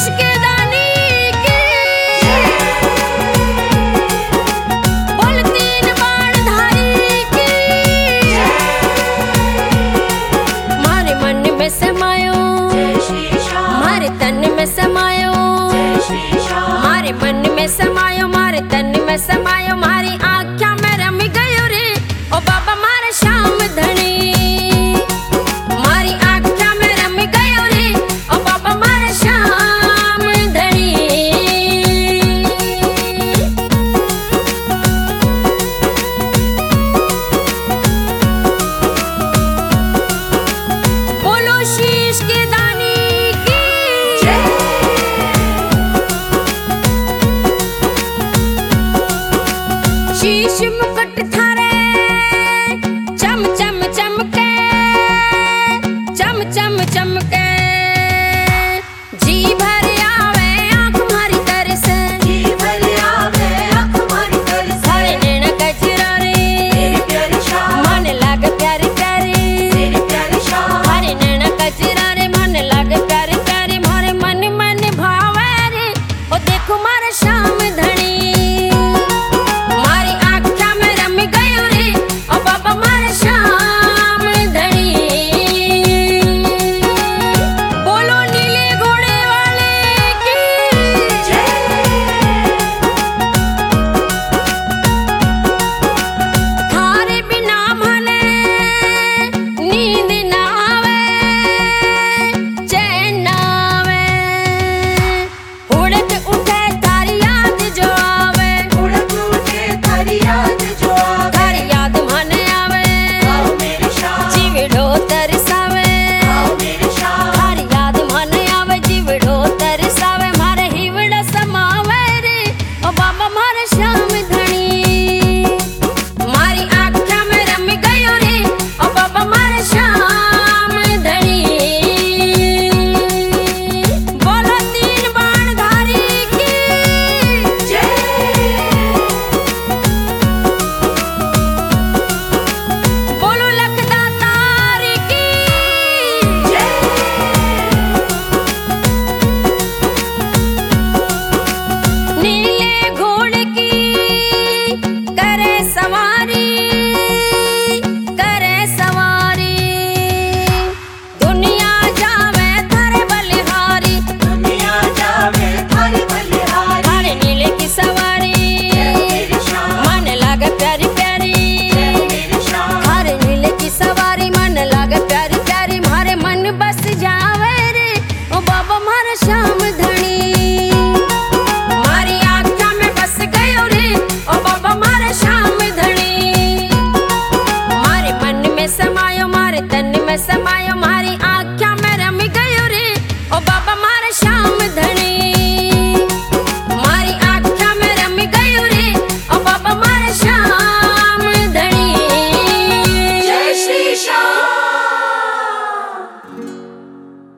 के दानी की बोल तीन बाणधारी की मारे मन में समायो मारे तन में समायो मारे मन में समायो मारे तन में समायो मारी आँखों में रम गयो रे ओ बाबा मारे श्याम धनी मारी आँखों में रम गयो रे ओ बाबा मारे श्याम धनी बोलो शीश के